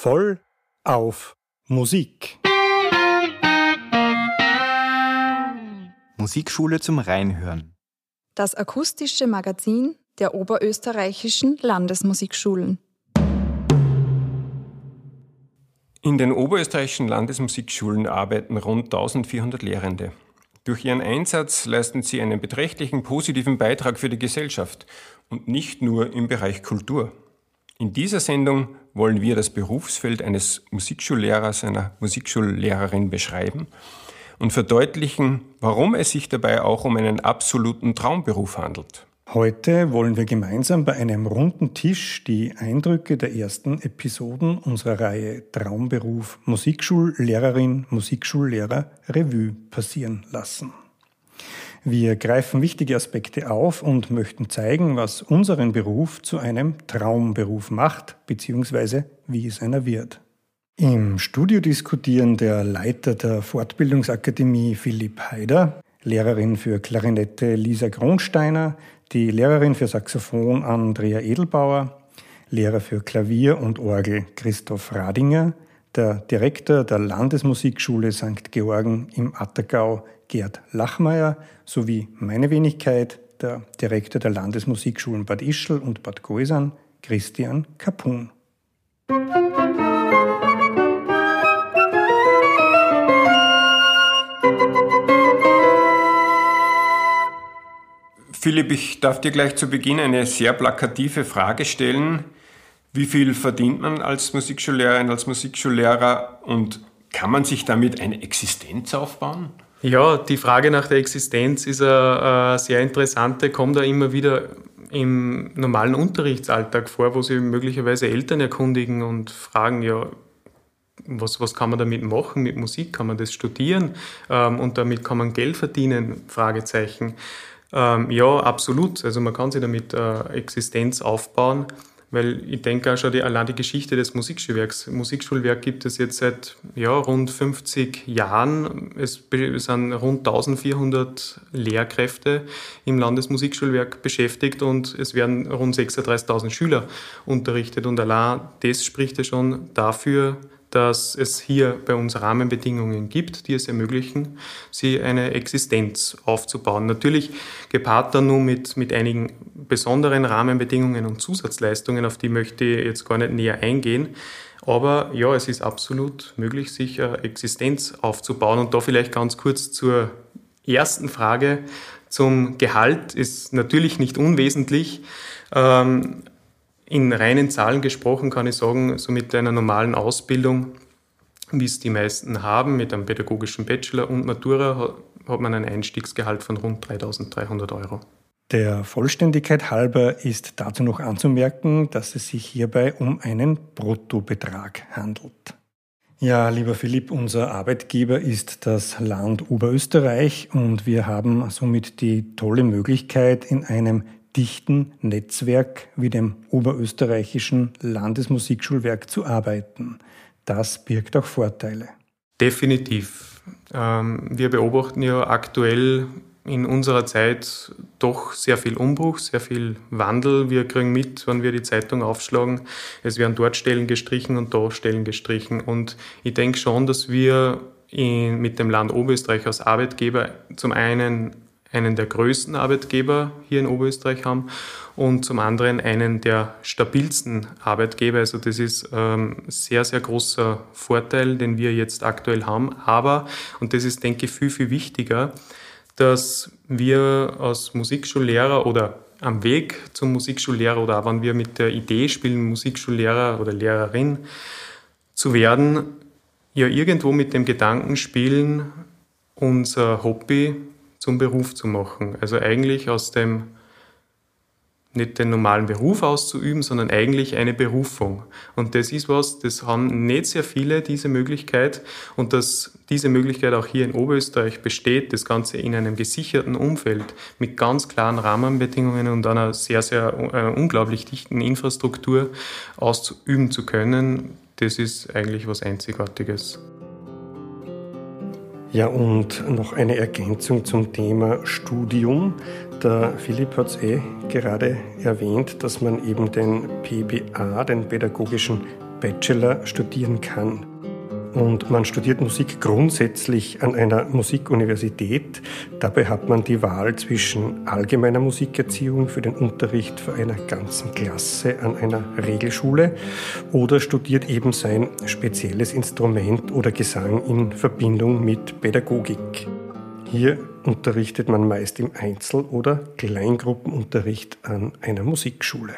Voll auf Musik. Musikschule zum Reinhören. Das akustische Magazin der oberösterreichischen Landesmusikschulen. In den oberösterreichischen Landesmusikschulen arbeiten rund 1400 Lehrende. Durch ihren Einsatz leisten sie einen beträchtlichen positiven Beitrag für die Gesellschaft und nicht nur im Bereich Kultur. In dieser Sendung wollen wir das Berufsfeld eines Musikschullehrers, einer Musikschullehrerin beschreiben und verdeutlichen, warum es sich dabei auch um einen absoluten Traumberuf handelt. Heute wollen wir gemeinsam bei einem runden Tisch die Eindrücke der ersten Episoden unserer Reihe Traumberuf Musikschullehrerin, Musikschullehrer Revue passieren lassen. Wir greifen wichtige Aspekte auf und möchten zeigen, was unseren Beruf zu einem Traumberuf macht, bzw. wie es einer wird. Im Studio diskutieren der Leiter der Fortbildungsakademie Philipp Haider, Lehrerin für Klarinette Lisa Kronsteiner, die Lehrerin für Saxophon Andrea Edelbauer, Lehrer für Klavier und Orgel Christoph Radinger, der Direktor der Landesmusikschule St. Georgen im Attergau Gerd Lachmeier sowie meine Wenigkeit, der Direktor der Landesmusikschulen Bad Ischl und Bad Goisern, Christian Kapun. Philipp, ich darf dir gleich zu Beginn eine sehr plakative Frage stellen. Wie viel verdient man als Musikschullehrerin, als Musikschullehrer und kann man sich damit eine Existenz aufbauen? Ja, die Frage nach der Existenz ist eine sehr interessante, kommt da immer wieder im normalen Unterrichtsalltag vor, wo sich möglicherweise Eltern erkundigen und fragen, ja, was kann man damit machen? Mit Musik kann man das studieren und damit kann man Geld verdienen? Fragezeichen. Ja, absolut. Also man kann sich damit Existenz aufbauen, weil ich denke auch schon allein die Geschichte des Musikschulwerks. Musikschulwerk gibt es jetzt seit rund 50 Jahren. Es sind rund 1400 Lehrkräfte im Landesmusikschulwerk beschäftigt und es werden rund 36.000 Schüler unterrichtet. Und allein das spricht ja schon dafür, dass es hier bei uns Rahmenbedingungen gibt, die es ermöglichen, sie eine Existenz aufzubauen. Natürlich gepaart dann nur mit einigen besonderen Rahmenbedingungen und Zusatzleistungen, auf die möchte ich jetzt gar nicht näher eingehen. Aber ja, es ist absolut möglich, sich eine Existenz aufzubauen. Und da vielleicht ganz kurz zur ersten Frage zum Gehalt, ist natürlich nicht unwesentlich. In reinen Zahlen gesprochen kann ich sagen, so mit einer normalen Ausbildung, wie es die meisten haben, mit einem pädagogischen Bachelor und Matura, hat man ein Einstiegsgehalt von rund 3.300 €. Der Vollständigkeit halber ist dazu noch anzumerken, dass es sich hierbei um einen Bruttobetrag handelt. Ja, lieber Philipp, unser Arbeitgeber ist das Land Oberösterreich und wir haben somit die tolle Möglichkeit, in einem dichten Netzwerk wie dem oberösterreichischen Landesmusikschulwerk zu arbeiten. Das birgt auch Vorteile. Definitiv. Wir beobachten ja aktuell in unserer Zeit doch sehr viel Umbruch, sehr viel Wandel. Wir kriegen mit, wenn wir die Zeitung aufschlagen, es werden dort Stellen gestrichen und da Stellen gestrichen. Und ich denke schon, dass wir mit dem Land Oberösterreich als Arbeitgeber zum einen der größten Arbeitgeber hier in Oberösterreich haben und zum anderen einen der stabilsten Arbeitgeber. Also das ist sehr, sehr großer Vorteil, den wir jetzt aktuell haben. Aber, und das ist, denke ich, viel, viel wichtiger, dass wir als Musikschullehrer oder am Weg zum Musikschulllehrer oder auch wenn wir mit der Idee spielen, Musikschullehrer oder Lehrerin zu werden, ja irgendwo mit dem Gedanken spielen, unser Hobby zum Beruf zu machen. Also eigentlich nicht den normalen Beruf auszuüben, sondern eigentlich eine Berufung. Und das ist was, das haben nicht sehr viele, diese Möglichkeit. Und dass diese Möglichkeit auch hier in Oberösterreich besteht, das Ganze in einem gesicherten Umfeld mit ganz klaren Rahmenbedingungen und einer sehr, sehr unglaublich dichten Infrastruktur ausüben zu können, das ist eigentlich was Einzigartiges. Ja, und noch eine Ergänzung zum Thema Studium. Der Philipp hat es gerade erwähnt, dass man eben den PBA, den pädagogischen Bachelor studieren kann. Und man studiert Musik grundsätzlich an einer Musikuniversität. Dabei hat man die Wahl zwischen allgemeiner Musikerziehung für den Unterricht für einer ganzen Klasse an einer Regelschule oder studiert eben sein spezielles Instrument oder Gesang in Verbindung mit Pädagogik. Hier unterrichtet man meist im Einzel- oder Kleingruppenunterricht an einer Musikschule.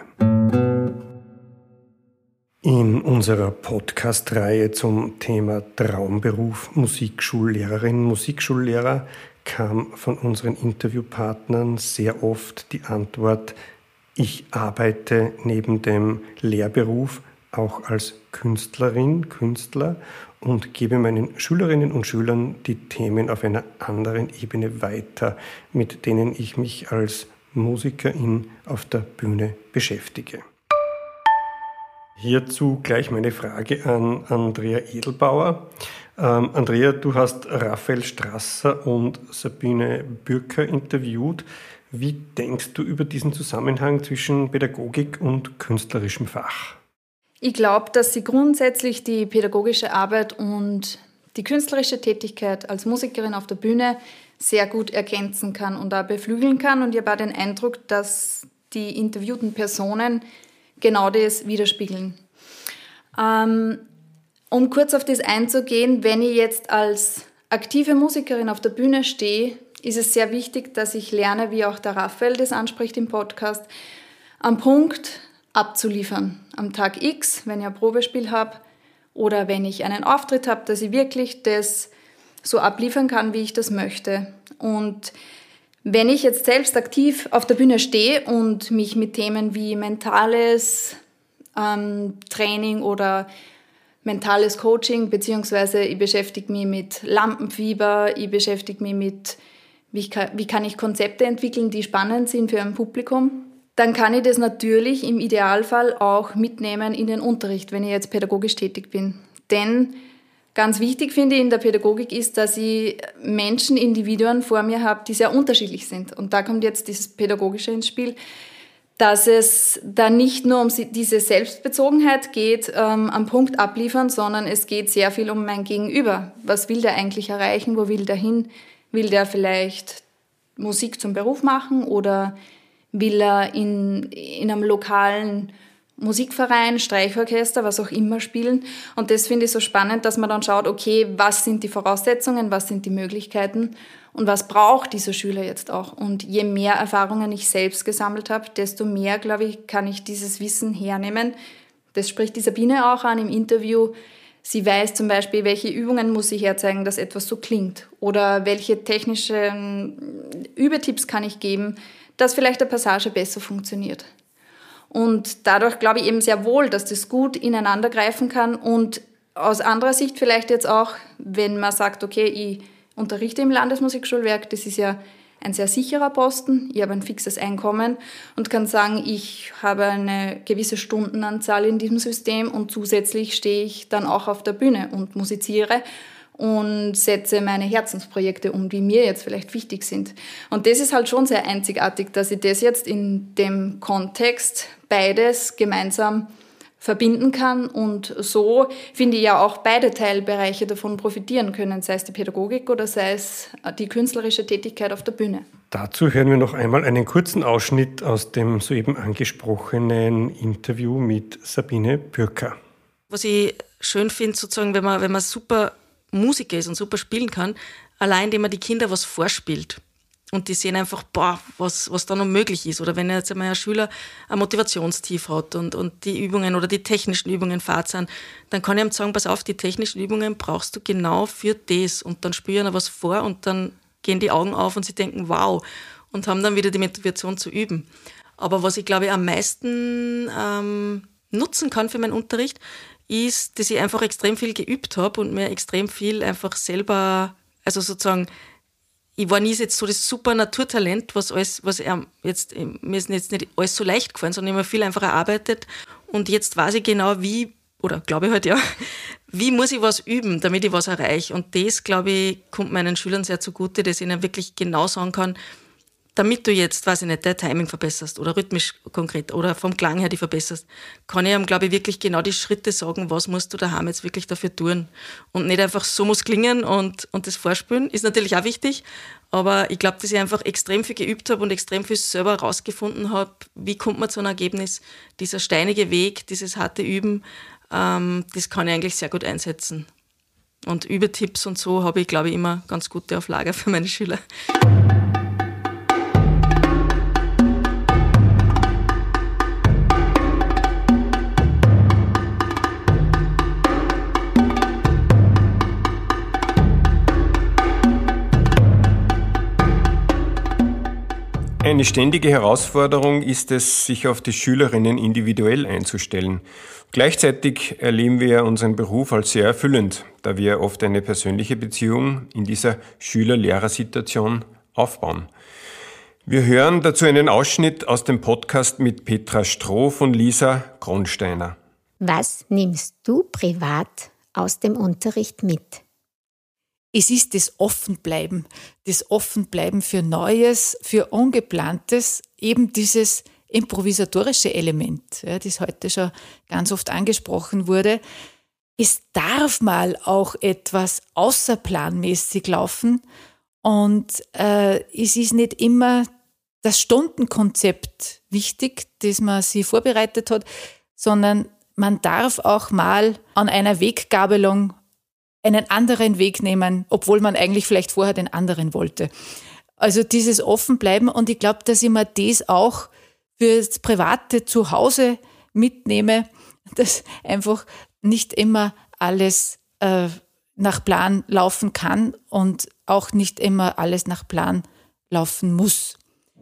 In unserer Podcast-Reihe zum Thema Traumberuf Musikschullehrerin, Musikschullehrer kam von unseren Interviewpartnern sehr oft die Antwort: Ich arbeite neben dem Lehrberuf auch als Künstlerin, Künstler und gebe meinen Schülerinnen und Schülern die Themen auf einer anderen Ebene weiter, mit denen ich mich als Musikerin auf der Bühne beschäftige. Hierzu gleich meine Frage an Andrea Edelbauer. Andrea, du hast Raphael Strasser und Sabine Bürker interviewt. Wie denkst du über diesen Zusammenhang zwischen Pädagogik und künstlerischem Fach? Ich glaube, dass sie grundsätzlich die pädagogische Arbeit und die künstlerische Tätigkeit als Musikerin auf der Bühne sehr gut ergänzen kann und auch beflügeln kann. Und ich habe auch den Eindruck, dass die interviewten Personen genau das widerspiegeln. Um kurz auf das einzugehen, wenn ich jetzt als aktive Musikerin auf der Bühne stehe, ist es sehr wichtig, dass ich lerne, wie auch der Raphael das anspricht im Podcast, am Punkt abzuliefern. Am Tag X, wenn ich ein Probespiel habe oder wenn ich einen Auftritt habe, dass ich wirklich das so abliefern kann, wie ich das möchte. Und wenn ich jetzt selbst aktiv auf der Bühne stehe und mich mit Themen wie mentales Training oder mentales Coaching, beziehungsweise ich beschäftige mich mit Lampenfieber, ich beschäftige mich mit, wie kann ich Konzepte entwickeln, die spannend sind für ein Publikum, dann kann ich das natürlich im Idealfall auch mitnehmen in den Unterricht, wenn ich jetzt pädagogisch tätig bin. Denn ganz wichtig finde ich in der Pädagogik ist, dass ich Menschen, Individuen vor mir habe, die sehr unterschiedlich sind. Und da kommt jetzt dieses Pädagogische ins Spiel, dass es da nicht nur um diese Selbstbezogenheit geht, am Punkt abliefern, sondern es geht sehr viel um mein Gegenüber. Was will der eigentlich erreichen? Wo will der hin? Will der vielleicht Musik zum Beruf machen oder will er in einem lokalen Musikverein, Streichorchester, was auch immer spielen? Und das finde ich so spannend, dass man dann schaut, okay, was sind die Voraussetzungen, was sind die Möglichkeiten und was braucht dieser Schüler jetzt auch? Und je mehr Erfahrungen ich selbst gesammelt habe, desto mehr, glaube ich, kann ich dieses Wissen hernehmen. Das spricht die Sabine auch an im Interview. Sie weiß zum Beispiel, welche Übungen muss sie herzeigen, dass etwas so klingt. Oder welche technischen Übetipps kann ich geben, dass vielleicht eine Passage besser funktioniert. Und dadurch glaube ich eben sehr wohl, dass das gut ineinander greifen kann. Und aus anderer Sicht vielleicht jetzt auch, wenn man sagt, okay, ich unterrichte im Landesmusikschulwerk, das ist ja ein sehr sicherer Posten, ich habe ein fixes Einkommen und kann sagen, ich habe eine gewisse Stundenanzahl in diesem System und zusätzlich stehe ich dann auch auf der Bühne und musiziere und setze meine Herzensprojekte um, die mir jetzt vielleicht wichtig sind. Und das ist halt schon sehr einzigartig, dass ich das jetzt in dem Kontext beides gemeinsam verbinden kann und so, finde ich, ja auch beide Teilbereiche davon profitieren können, sei es die Pädagogik oder sei es die künstlerische Tätigkeit auf der Bühne. Dazu hören wir noch einmal einen kurzen Ausschnitt aus dem soeben angesprochenen Interview mit Sabine Bürker. Was ich schön finde, sozusagen, wenn man super Musiker ist und super spielen kann, allein indem man die Kinder was vorspielt. Und die sehen einfach, was da noch möglich ist. Oder wenn jetzt einmal ein Schüler ein Motivationstief hat und die Übungen oder die technischen Übungen fad sind, dann kann ich ihm sagen, pass auf, die technischen Übungen brauchst du genau für das. Und dann spielen er was vor und dann gehen die Augen auf und sie denken, wow, und haben dann wieder die Motivation zu üben. Aber was ich, glaube ich, am meisten nutzen kann für meinen Unterricht, ist, dass ich einfach extrem viel geübt habe und mir extrem viel einfach selber, also sozusagen, ich war nie jetzt so das super Naturtalent, mir ist jetzt nicht alles so leicht gefallen, sondern ich habe viel einfach erarbeitet und jetzt weiß ich genau wie muss ich was üben, damit ich was erreiche. Und das, glaube ich, kommt meinen Schülern sehr zugute, dass ich ihnen wirklich genau sagen kann, damit du jetzt, weiß ich nicht, dein Timing verbesserst oder rhythmisch konkret oder vom Klang her die verbesserst, kann ich ihm, glaube ich, wirklich genau die Schritte sagen, was musst du daheim jetzt wirklich dafür tun. Und nicht einfach so muss klingen und das Vorspielen ist natürlich auch wichtig, aber ich glaube, dass ich einfach extrem viel geübt habe und extrem viel selber rausgefunden habe, wie kommt man zu einem Ergebnis. Dieser steinige Weg, dieses harte Üben, das kann ich eigentlich sehr gut einsetzen. Und Übetipps und so habe ich, glaube ich, immer ganz gute auf Lager für meine Schüler. Eine ständige Herausforderung ist es, sich auf die Schülerinnen individuell einzustellen. Gleichzeitig erleben wir unseren Beruf als sehr erfüllend, da wir oft eine persönliche Beziehung in dieser Schüler-Lehrer-Situation aufbauen. Wir hören dazu einen Ausschnitt aus dem Podcast mit Petra Stroh von Lisa Kronsteiner. Was nimmst du privat aus dem Unterricht mit? Es ist das Offenbleiben für Neues, für Ungeplantes, eben dieses improvisatorische Element, ja, das heute schon ganz oft angesprochen wurde. Es darf mal auch etwas außerplanmäßig laufen und es ist nicht immer das Stundenkonzept wichtig, das man sich vorbereitet hat, sondern man darf auch mal an einer Weggabelung einen anderen Weg nehmen, obwohl man eigentlich vielleicht vorher den anderen wollte. Also dieses Offenbleiben, und ich glaube, dass ich mir das auch fürs private Zuhause mitnehme, dass einfach nicht immer alles nach Plan laufen kann und auch nicht immer alles nach Plan laufen muss.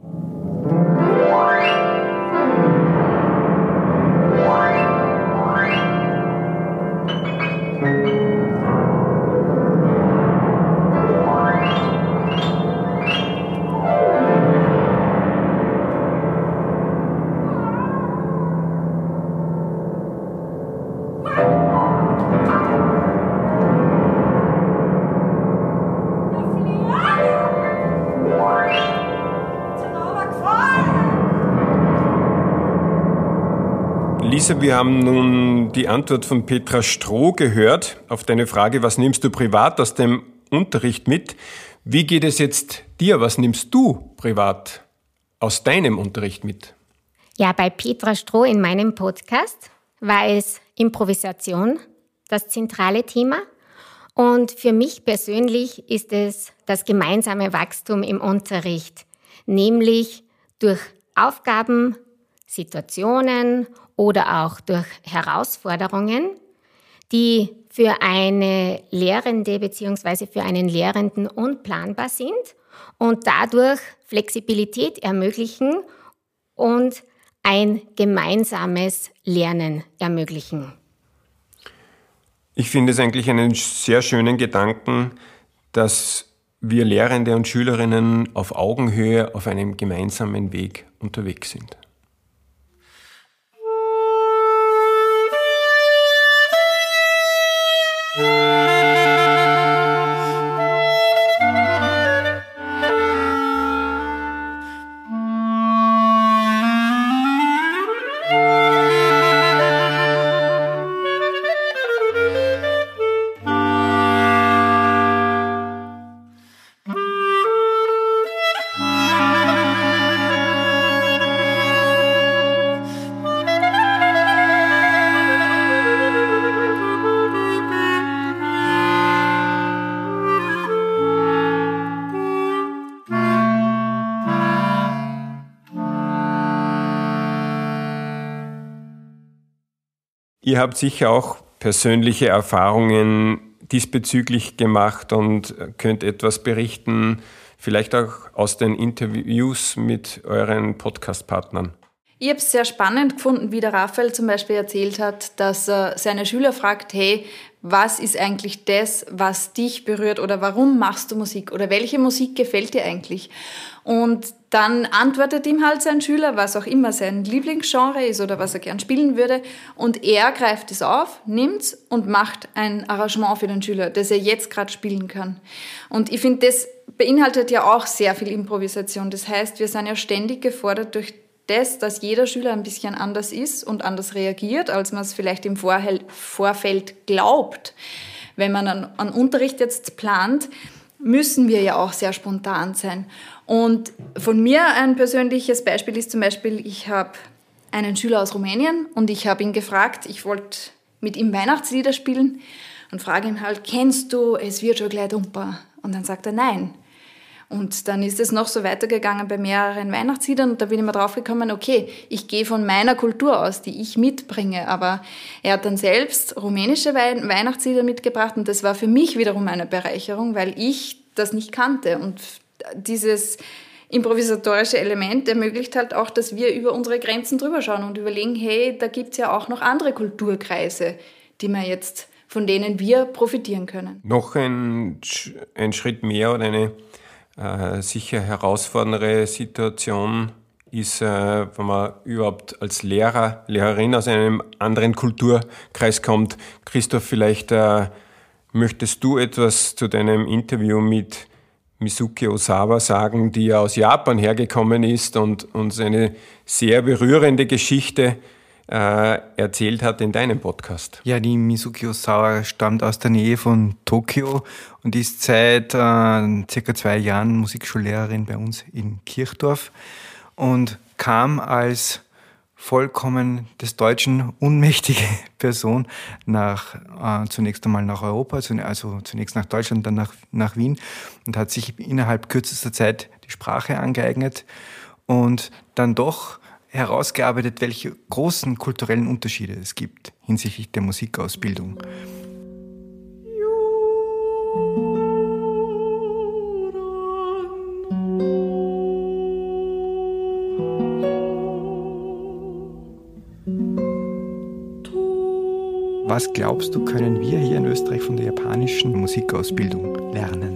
Lisa, wir haben nun die Antwort von Petra Stroh gehört auf deine Frage, was nimmst du privat aus dem Unterricht mit? Wie geht es jetzt dir? Was nimmst du privat aus deinem Unterricht mit? Ja, bei Petra Stroh in meinem Podcast war es Improvisation, das zentrale Thema. Und für mich persönlich ist es das gemeinsame Wachstum im Unterricht, nämlich durch Aufgaben, Situationen oder auch durch Herausforderungen, die für eine Lehrende bzw. für einen Lehrenden unplanbar sind und dadurch Flexibilität ermöglichen und ein gemeinsames Lernen ermöglichen. Ich finde es eigentlich einen sehr schönen Gedanken, dass wir Lehrende und Schülerinnen auf Augenhöhe auf einem gemeinsamen Weg unterwegs sind. Ihr habt sicher auch persönliche Erfahrungen diesbezüglich gemacht und könnt etwas berichten, vielleicht auch aus den Interviews mit euren Podcast-Partnern. Ich habe es sehr spannend gefunden, wie der Raphael zum Beispiel erzählt hat, dass er seine Schüler fragt, hey, was ist eigentlich das, was dich berührt oder warum machst du Musik oder welche Musik gefällt dir eigentlich? Und dann antwortet ihm halt sein Schüler, was auch immer sein Lieblingsgenre ist oder was er gern spielen würde. Und er greift es auf, nimmt's und macht ein Arrangement für den Schüler, das er jetzt gerade spielen kann. Und ich finde, das beinhaltet ja auch sehr viel Improvisation. Das heißt, wir sind ja ständig gefordert durch das, dass jeder Schüler ein bisschen anders ist und anders reagiert, als man es vielleicht im Vorfeld glaubt. Wenn man einen Unterricht jetzt plant, müssen wir ja auch sehr spontan sein. Und von mir ein persönliches Beispiel ist zum Beispiel, ich habe einen Schüler aus Rumänien und ich habe ihn gefragt, ich wollte mit ihm Weihnachtslieder spielen und frage ihn halt, kennst du Es wird schon gleich dumper? Und dann sagt er nein. Und dann ist es noch so weitergegangen bei mehreren Weihnachtsliedern und da bin ich mir drauf gekommen, okay, ich gehe von meiner Kultur aus, die ich mitbringe, aber er hat dann selbst rumänische Weihnachtslieder mitgebracht und das war für mich wiederum eine Bereicherung, weil ich das nicht kannte und dieses improvisatorische Element ermöglicht halt auch, dass wir über unsere Grenzen drüber schauen und überlegen, hey, da gibt es ja auch noch andere Kulturkreise, von denen wir profitieren können. Noch ein Schritt mehr oder eine sicher herausfordernde Situation ist, wenn man überhaupt als Lehrer, Lehrerin aus einem anderen Kulturkreis kommt. Christoph, vielleicht möchtest du etwas zu deinem Interview mit Mizuki Osawa sagen, die ja aus Japan hergekommen ist und uns eine sehr berührende Geschichte erzählt hat in deinem Podcast. Ja, die Mizuki Osawa stammt aus der Nähe von Tokio und ist seit circa 2 Jahren Musikschullehrerin bei uns in Kirchdorf und kam als vollkommen des Deutschen unmächtige Person zunächst einmal nach Europa, also zunächst nach Deutschland, dann nach Wien und hat sich innerhalb kürzester Zeit die Sprache angeeignet und dann doch herausgearbeitet, welche großen kulturellen Unterschiede es gibt hinsichtlich der Musikausbildung. Was glaubst du, können wir hier in Österreich von der japanischen Musikausbildung lernen?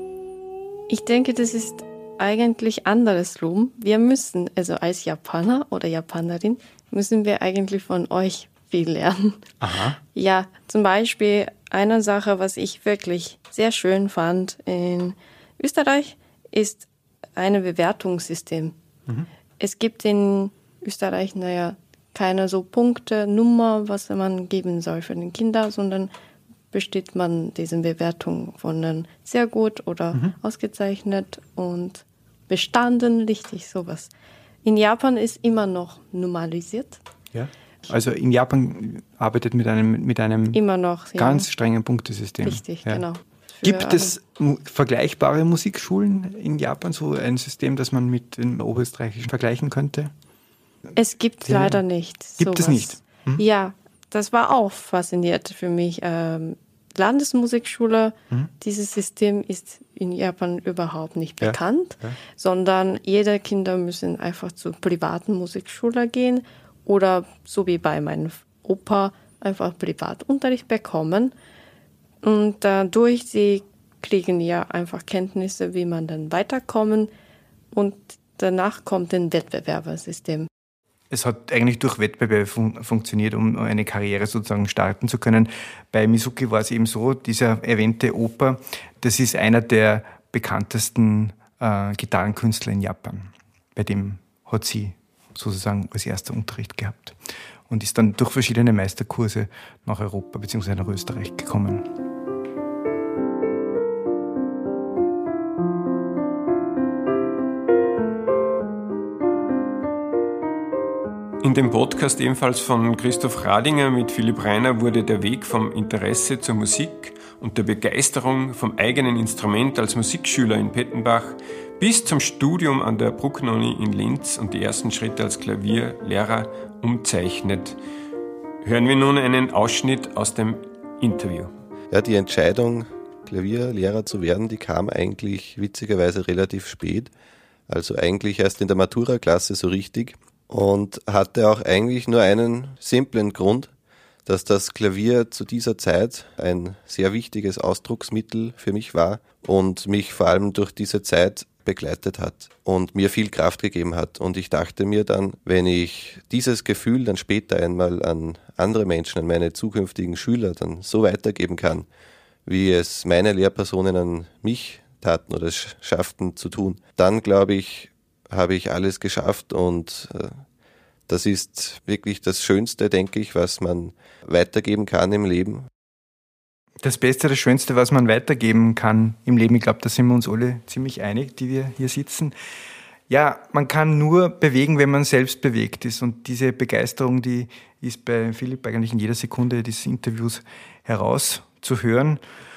Ich denke, das ist eigentlich andersrum. Wir müssen, also als Japaner oder Japanerin, müssen wir eigentlich von euch viel lernen. Aha. Ja, zum Beispiel eine Sache, was ich wirklich sehr schön fand in Österreich, ist ein Bewertungssystem. Mhm. Es gibt in Österreich, keine so Punkte, Nummer, was man geben soll für den Kinder, sondern besteht man diesen Bewertungen von sehr gut oder ausgezeichnet und bestanden, richtig, sowas. In Japan ist immer noch normalisiert. Ja. Also in Japan arbeitet mit einem immer noch, ganz strengen Punktesystem. Richtig, ja. Genau. Gibt es vergleichbare Musikschulen in Japan, so ein System, das man mit dem oberösterreichischen vergleichen könnte? Es gibt leider nicht. Gibt es nicht? Hm? Ja, das war auch faszinierend für mich. Landesmusikschule, dieses System ist in Japan überhaupt nicht bekannt, sondern jede Kinder müssen einfach zur privaten Musikschule gehen oder so wie bei meinem Opa einfach Privatunterricht bekommen. Und dadurch, sie kriegen ja einfach Kenntnisse, wie man dann weiterkommen und danach kommt ein Wettbewerbersystem. Es hat eigentlich durch Wettbewerb funktioniert, um eine Karriere sozusagen starten zu können. Bei Mizuki war es eben so, dieser erwähnte Opa, das ist einer der bekanntesten Gitarrenkünstler in Japan. Bei dem hat sie sozusagen als erster Unterricht gehabt und ist dann durch verschiedene Meisterkurse nach Europa bzw. nach Österreich gekommen. In dem Podcast ebenfalls von Christoph Radinger mit Philipp Reiner wurde der Weg vom Interesse zur Musik und der Begeisterung vom eigenen Instrument als Musikschüler in Pettenbach bis zum Studium an der Bruckner-Uni in Linz und die ersten Schritte als Klavierlehrer umzeichnet. Hören wir nun einen Ausschnitt aus dem Interview. Ja, die Entscheidung, Klavierlehrer zu werden, die kam eigentlich witzigerweise relativ spät. Also eigentlich erst in der Matura-Klasse so richtig. Und hatte auch eigentlich nur einen simplen Grund, dass das Klavier zu dieser Zeit ein sehr wichtiges Ausdrucksmittel für mich war und mich vor allem durch diese Zeit begleitet hat und mir viel Kraft gegeben hat. Und ich dachte mir dann, wenn ich dieses Gefühl dann später einmal an andere Menschen, an meine zukünftigen Schüler dann so weitergeben kann, wie es meine Lehrpersonen an mich taten oder schafften zu tun. Dann, glaube ich, habe ich alles geschafft und das ist wirklich das Schönste, denke ich, was man weitergeben kann im Leben. Das Beste, das Schönste, was man weitergeben kann im Leben, ich glaube, da sind wir uns alle ziemlich einig, die wir hier sitzen. Ja, man kann nur bewegen, wenn man selbst bewegt ist. Und diese Begeisterung, die ist bei Philipp eigentlich in jeder Sekunde des Interviews herauszuhören.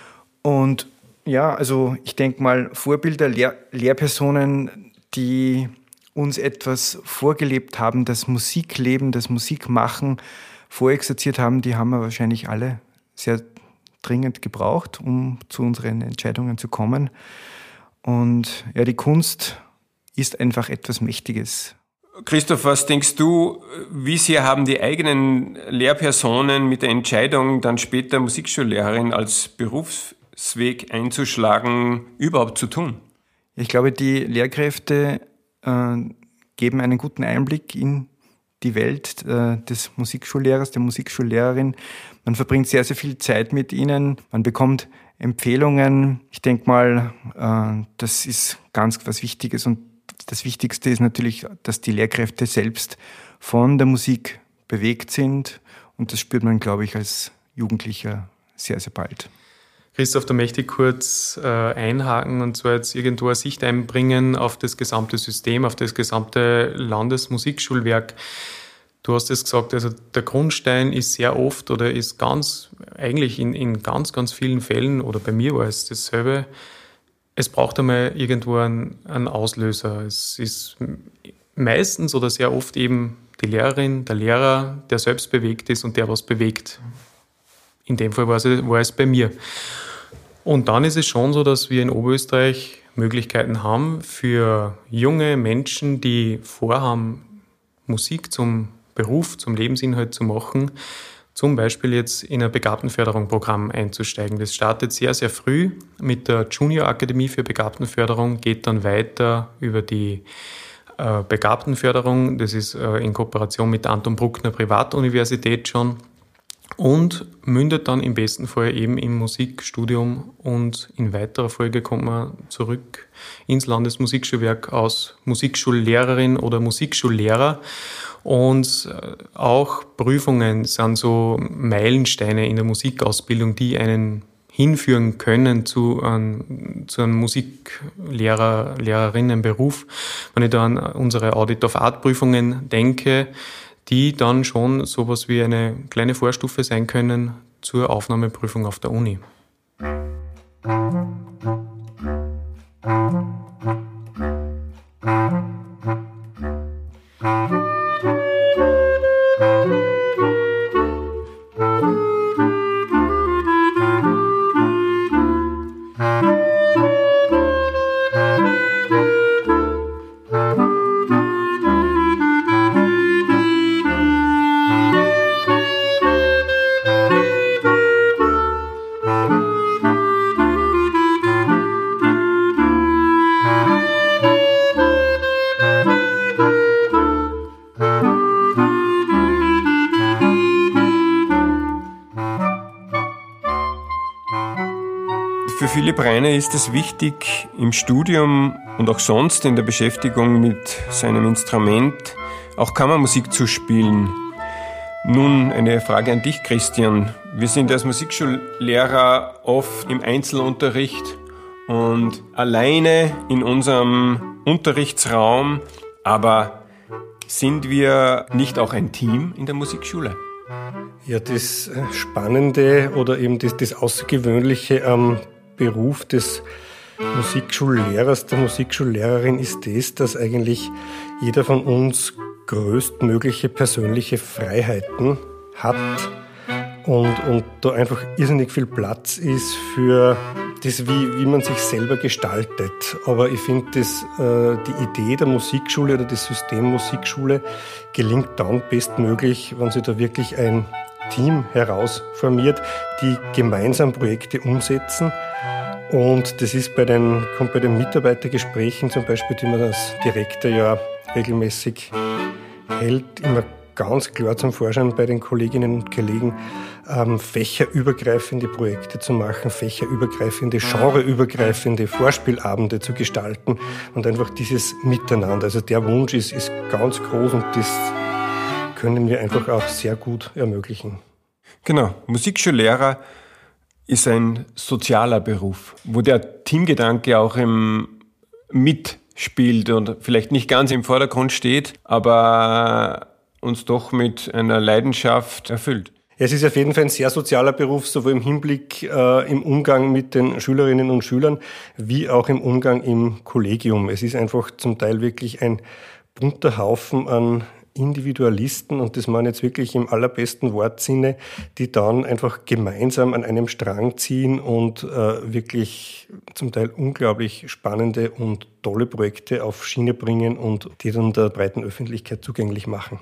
Und ja, also ich denke mal, Vorbilder, Lehrpersonen, die uns etwas vorgelebt haben, das Musikleben, das Musikmachen vorexerziert haben, die haben wir wahrscheinlich alle sehr dringend gebraucht, um zu unseren Entscheidungen zu kommen. Und ja, die Kunst ist einfach etwas Mächtiges. Christoph, was denkst du, wie sehr haben die eigenen Lehrpersonen mit der Entscheidung, dann später Musikschullehrerin als Berufsweg einzuschlagen, überhaupt zu tun? Ich glaube, die Lehrkräfte geben einen guten Einblick in die Welt des Musikschullehrers, der Musikschullehrerin. Man verbringt sehr, sehr viel Zeit mit ihnen. Man bekommt Empfehlungen. Ich denke mal, das ist ganz was Wichtiges. Und das Wichtigste ist natürlich, dass die Lehrkräfte selbst von der Musik bewegt sind. Und das spürt man, glaube ich, als Jugendlicher sehr, sehr bald. Christoph, da möchte ich kurz einhaken und zwar jetzt irgendwo eine Sicht einbringen auf das gesamte System, auf das gesamte Landesmusikschulwerk. Du hast es gesagt, also der Grundstein ist sehr oft oder ist eigentlich in ganz, ganz vielen Fällen, oder bei mir war es dasselbe, es braucht einmal irgendwo einen Auslöser. Es ist meistens oder sehr oft eben die Lehrerin, der Lehrer, der selbst bewegt ist und der was bewegt. In dem Fall war es bei mir. Und dann ist es schon so, dass wir in Oberösterreich Möglichkeiten haben für junge Menschen, die vorhaben, Musik zum Beruf, zum Lebensinhalt zu machen, zum Beispiel jetzt in ein Begabtenförderungsprogramm einzusteigen. Das startet sehr, sehr früh mit der Junior Akademie für Begabtenförderung, geht dann weiter über die Begabtenförderung. Das ist in Kooperation mit der Anton Bruckner Privatuniversität schon. Und mündet dann im besten Fall eben im Musikstudium und in weiterer Folge kommt man zurück ins Landesmusikschulwerk als Musikschullehrerin oder Musikschullehrer. Und auch Prüfungen sind so Meilensteine in der Musikausbildung, die einen hinführen können zu einem Musiklehrer, Lehrerinnenberuf. Wenn ich da an unsere Audit of Art Prüfungen denke, die dann schon sowas wie eine kleine Vorstufe sein können zur Aufnahmeprüfung auf der Uni. Für Philipp Reiner ist es wichtig, im Studium und auch sonst in der Beschäftigung mit seinem Instrument auch Kammermusik zu spielen. Nun eine Frage an dich, Christian. Wir sind als Musikschullehrer oft im Einzelunterricht und alleine in unserem Unterrichtsraum, aber sind wir nicht auch ein Team in der Musikschule? Ja, das Spannende oder eben das Außergewöhnliche am Beruf des Musikschullehrers, der Musikschullehrerin ist das, dass eigentlich jeder von uns größtmögliche persönliche Freiheiten hat und da einfach irrsinnig viel Platz ist für das, wie man sich selber gestaltet. Aber ich finde, die Idee der Musikschule oder das System Musikschule gelingt dann bestmöglich, wenn sich da wirklich ein Team herausformiert, die gemeinsam Projekte umsetzen. Und das kommt bei den Mitarbeitergesprächen zum Beispiel, die man als Direktor ja regelmäßig hält, immer ganz klar zum Vorschein bei den Kolleginnen und Kollegen, fächerübergreifende Projekte zu machen, fächerübergreifende, genreübergreifende Vorspielabende zu gestalten und einfach dieses Miteinander. Also der Wunsch ist ganz groß und das können wir einfach auch sehr gut ermöglichen. Genau, Musikschullehrer ist ein sozialer Beruf, wo der Teamgedanke auch mitspielt und vielleicht nicht ganz im Vordergrund steht, aber uns doch mit einer Leidenschaft erfüllt. Es ist auf jeden Fall ein sehr sozialer Beruf, sowohl im Hinblick im Umgang mit den Schülerinnen und Schülern, wie auch im Umgang im Kollegium. Es ist einfach zum Teil wirklich ein bunter Haufen an Individualisten, und das meine ich jetzt wirklich im allerbesten Wortsinne, die dann einfach gemeinsam an einem Strang ziehen und wirklich zum Teil unglaublich spannende und tolle Projekte auf Schiene bringen und die dann der breiten Öffentlichkeit zugänglich machen.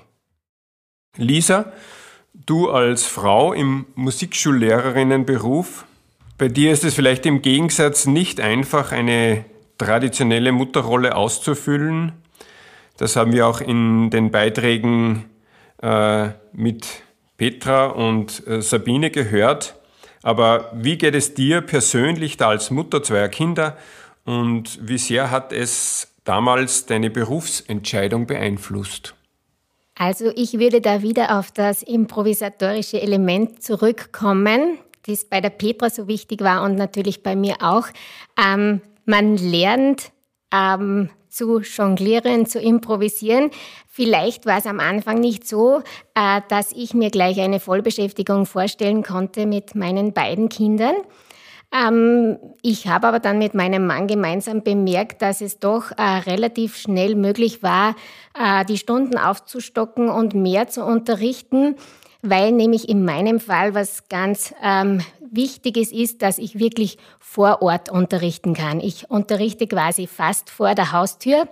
Lisa, du als Frau im Musikschullehrerinnenberuf, bei dir ist es vielleicht im Gegensatz nicht einfach, eine traditionelle Mutterrolle auszufüllen. Das haben wir auch in den Beiträgen mit Petra und Sabine gehört. Aber wie geht es dir persönlich da als Mutter zweier Kinder und wie sehr hat es damals deine Berufsentscheidung beeinflusst? Also ich würde da wieder auf das improvisatorische Element zurückkommen, das bei der Petra so wichtig war und natürlich bei mir auch. Man lernt zu jonglieren, zu improvisieren. Vielleicht war es am Anfang nicht so, dass ich mir gleich eine Vollbeschäftigung vorstellen konnte mit meinen beiden Kindern. Ich habe aber dann mit meinem Mann gemeinsam bemerkt, dass es doch relativ schnell möglich war, die Stunden aufzustocken und mehr zu unterrichten, weil nämlich in meinem Fall was ganz Wichtiges ist, dass ich wirklich vor Ort unterrichten kann. Ich unterrichte quasi fast vor der Haustür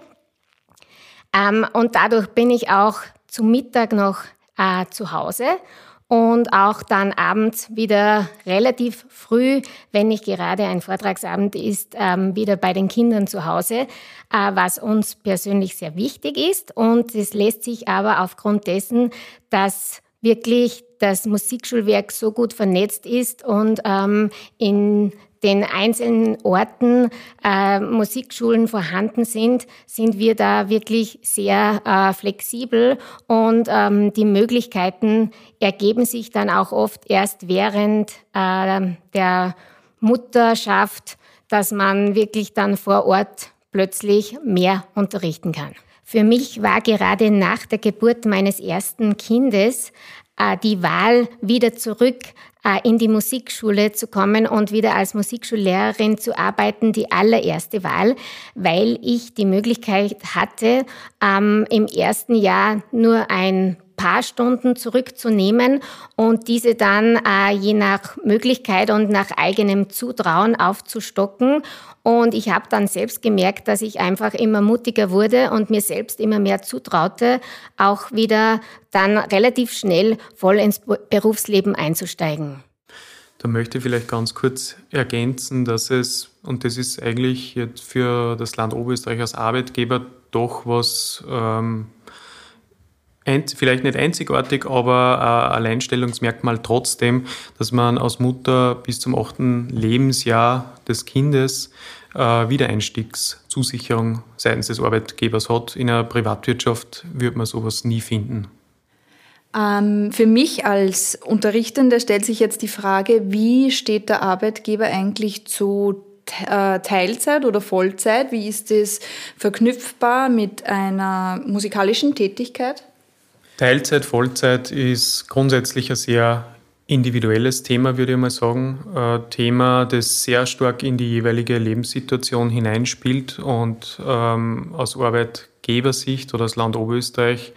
und dadurch bin ich auch zum Mittag noch zu Hause und auch dann abends wieder relativ früh, wenn nicht gerade ein Vortragsabend ist, wieder bei den Kindern zu Hause, was uns persönlich sehr wichtig ist. Und es lässt sich aber aufgrund dessen, dass wirklich das Musikschulwerk so gut vernetzt ist und in den einzelnen Orten Musikschulen vorhanden sind wir da wirklich sehr flexibel und die Möglichkeiten ergeben sich dann auch oft erst während der Mutterschaft, dass man wirklich dann vor Ort plötzlich mehr unterrichten kann. Für mich war gerade nach der Geburt meines ersten Kindes die Wahl, wieder zurück in die Musikschule zu kommen und wieder als Musikschullehrerin zu arbeiten, die allererste Wahl, weil ich die Möglichkeit hatte, im ersten Jahr nur ein paar Stunden zurückzunehmen und diese dann je nach Möglichkeit und nach eigenem Zutrauen aufzustocken. Und ich habe dann selbst gemerkt, dass ich einfach immer mutiger wurde und mir selbst immer mehr zutraute, auch wieder dann relativ schnell voll ins Berufsleben einzusteigen. Da möchte ich vielleicht ganz kurz ergänzen, dass es, und das ist eigentlich jetzt für das Land Oberösterreich als Arbeitgeber doch was vielleicht nicht einzigartig, aber ein Alleinstellungsmerkmal trotzdem, dass man als Mutter bis zum 8. Lebensjahr des Kindes Wiedereinstiegszusicherung seitens des Arbeitgebers hat. In einer Privatwirtschaft würde man sowas nie finden. Für mich als Unterrichtende stellt sich jetzt die Frage, wie steht der Arbeitgeber eigentlich zu Teilzeit oder Vollzeit? Wie ist das verknüpfbar mit einer musikalischen Tätigkeit? Teilzeit, Vollzeit ist grundsätzlich ein sehr individuelles Thema, würde ich mal sagen. Ein Thema, das sehr stark in die jeweilige Lebenssituation hineinspielt und aus Arbeitgebersicht oder aus Land Oberösterreich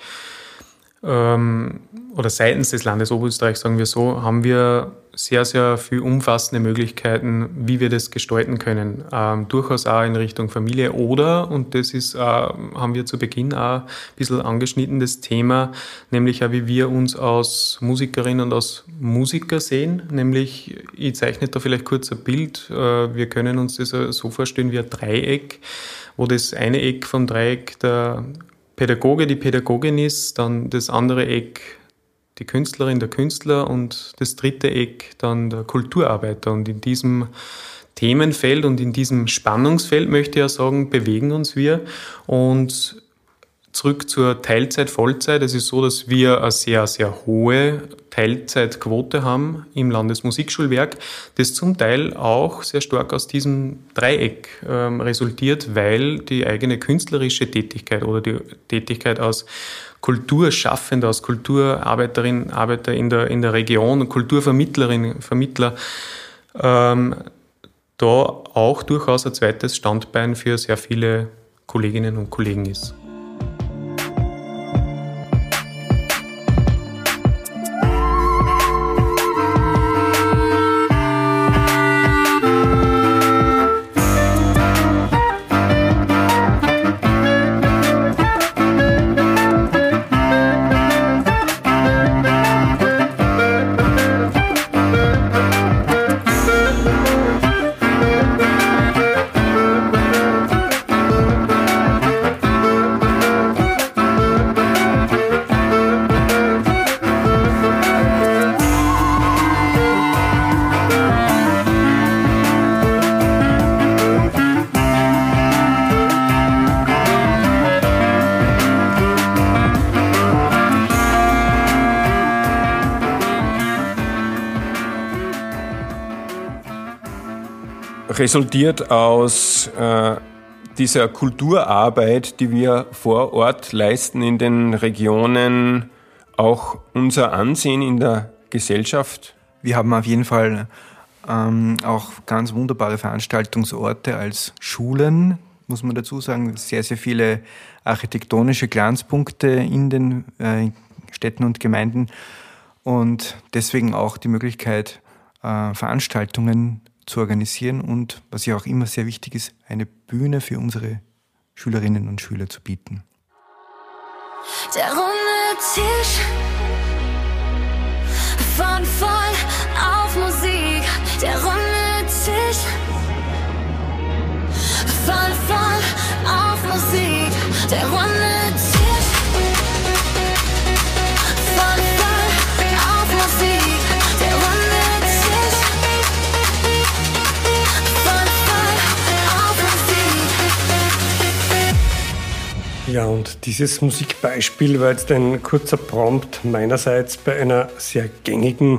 oder seitens des Landes Oberösterreich, sagen wir so, haben wir sehr, sehr viel umfassende Möglichkeiten, wie wir das gestalten können. Durchaus auch in Richtung Familie oder, und das ist, haben wir zu Beginn auch ein bisschen angeschnitten, das Thema, nämlich auch, wie wir uns als Musikerinnen und als Musiker sehen. Nämlich, ich zeichne da vielleicht kurz ein Bild. Wir können uns das so vorstellen wie ein Dreieck, wo das eine Eck vom Dreieck der Pädagoge, die Pädagogin ist, dann das andere Eck die Künstlerin, der Künstler und das dritte Eck dann der Kulturarbeiter. Und in diesem Themenfeld und in diesem Spannungsfeld, möchte ich ja sagen, bewegen uns wir. Und zurück zur Teilzeit, Vollzeit. Es ist so, dass wir eine sehr, sehr hohe Teilzeitquote haben im Landesmusikschulwerk, das zum Teil auch sehr stark aus diesem Dreieck resultiert, weil die eigene künstlerische Tätigkeit oder die Tätigkeit als Kulturschaffender, als Kulturarbeiterin, Arbeiter in der Region, Kulturvermittlerin, Vermittler, da auch durchaus ein zweites Standbein für sehr viele Kolleginnen und Kollegen ist. Resultiert aus dieser Kulturarbeit, die wir vor Ort leisten in den Regionen, auch unser Ansehen in der Gesellschaft? Wir haben auf jeden Fall auch ganz wunderbare Veranstaltungsorte als Schulen, muss man dazu sagen. Sehr, sehr viele architektonische Glanzpunkte in den Städten und Gemeinden und deswegen auch die Möglichkeit, Veranstaltungen zu organisieren und, was ja auch immer sehr wichtig ist, eine Bühne für unsere Schülerinnen und Schüler zu bieten. Der runde Tisch von voll auf Musik. Der runde Tisch von voll auf Musik. Der runde Tisch von voll auf Musik. Der runde Tisch von voll auf Musik. Ja, und dieses Musikbeispiel war jetzt ein kurzer Prompt meinerseits bei einer sehr gängigen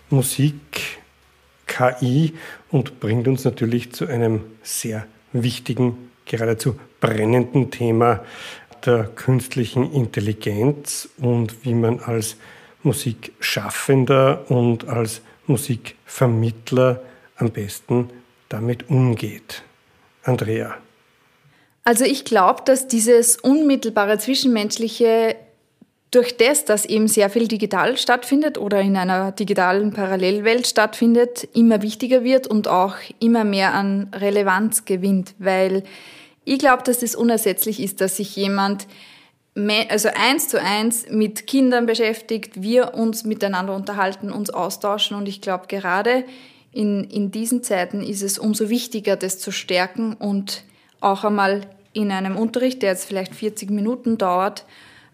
Musik-KI und bringt uns natürlich zu einem sehr wichtigen, geradezu brennenden Thema der künstlichen Intelligenz und wie man als Musikschaffender und als Musikvermittler am besten damit umgeht. Andrea. Also ich glaube, dass dieses unmittelbare Zwischenmenschliche durch das, dass eben sehr viel digital stattfindet oder in einer digitalen Parallelwelt stattfindet, immer wichtiger wird und auch immer mehr an Relevanz gewinnt, weil ich glaube, dass das unersetzlich ist, dass sich jemand also 1:1 mit Kindern beschäftigt, wir uns miteinander unterhalten, uns austauschen und ich glaube, gerade in diesen Zeiten ist es umso wichtiger, das zu stärken und auch einmal in einem Unterricht, der jetzt vielleicht 40 Minuten dauert,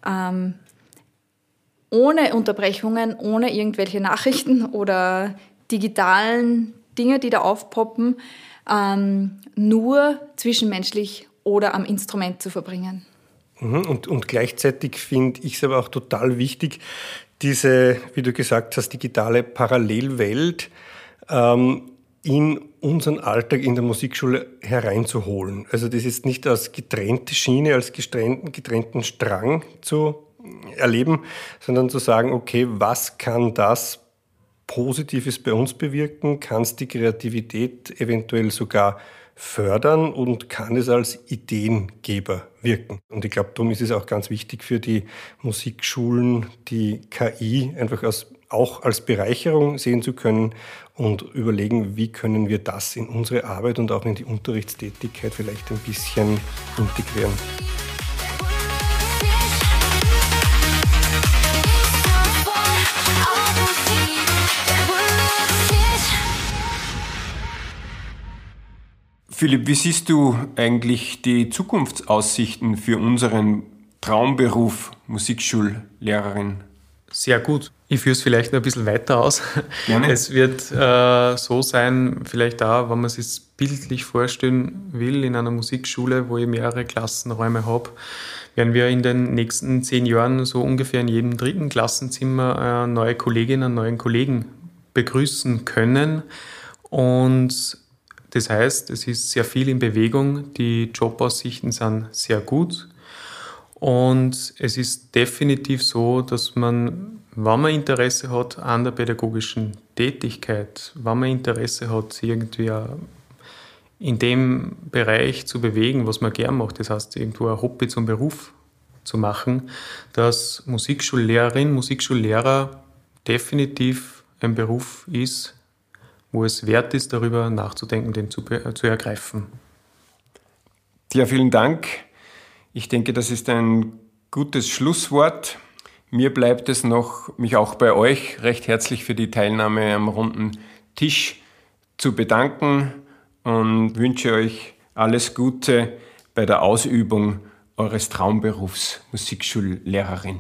ohne Unterbrechungen, ohne irgendwelche Nachrichten oder digitalen Dinge, die da aufpoppen, nur zwischenmenschlich oder am Instrument zu verbringen. Und gleichzeitig finde ich es aber auch total wichtig, diese, wie du gesagt hast, digitale Parallelwelt in unseren Alltag in der Musikschule hereinzuholen. Also das ist nicht als getrennte Schiene, als getrennten Strang zu erleben, sondern zu sagen, okay, was kann das Positives bei uns bewirken? Kann es die Kreativität eventuell sogar fördern und kann es als Ideengeber wirken? Und ich glaube, darum ist es auch ganz wichtig für die Musikschulen, die KI einfach auch als Bereicherung sehen zu können und überlegen, wie können wir das in unsere Arbeit und auch in die Unterrichtstätigkeit vielleicht ein bisschen integrieren. Philipp, wie siehst du eigentlich die Zukunftsaussichten für unseren Traumberuf Musikschullehrerin? Sehr gut. Ich führe es vielleicht noch ein bisschen weiter aus. Gerne. Es wird so sein, vielleicht auch, wenn man sich es bildlich vorstellen will, in einer Musikschule, wo ich mehrere Klassenräume habe, werden wir in den nächsten 10 Jahren so ungefähr in jedem 3. Klassenzimmer neue Kolleginnen, neuen Kollegen begrüßen können. Und das heißt, es ist sehr viel in Bewegung, die Jobaussichten sind sehr gut. Und es ist definitiv so, dass man, wenn man Interesse hat an der pädagogischen Tätigkeit, wenn man Interesse hat, sich irgendwie in dem Bereich zu bewegen, was man gern macht, das heißt, irgendwo ein Hobby zum Beruf zu machen, dass Musikschullehrerin, Musikschullehrer definitiv ein Beruf ist, wo es wert ist, darüber nachzudenken, den zu ergreifen. Ja, vielen Dank. Ich denke, das ist ein gutes Schlusswort. Mir bleibt es noch, mich auch bei euch recht herzlich für die Teilnahme am runden Tisch zu bedanken und wünsche euch alles Gute bei der Ausübung eures Traumberufs Musikschullehrerin.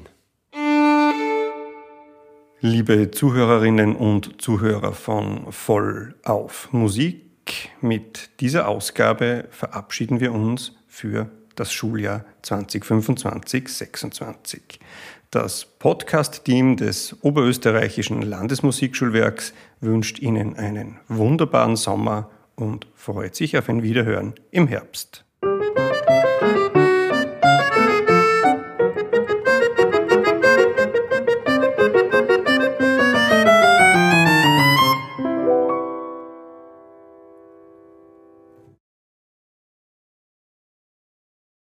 Liebe Zuhörerinnen und Zuhörer von Voll auf Musik, mit dieser Ausgabe verabschieden wir uns für das Schuljahr 2025/26. Das Podcast-Team des Oberösterreichischen Landesmusikschulwerks wünscht Ihnen einen wunderbaren Sommer und freut sich auf ein Wiederhören im Herbst.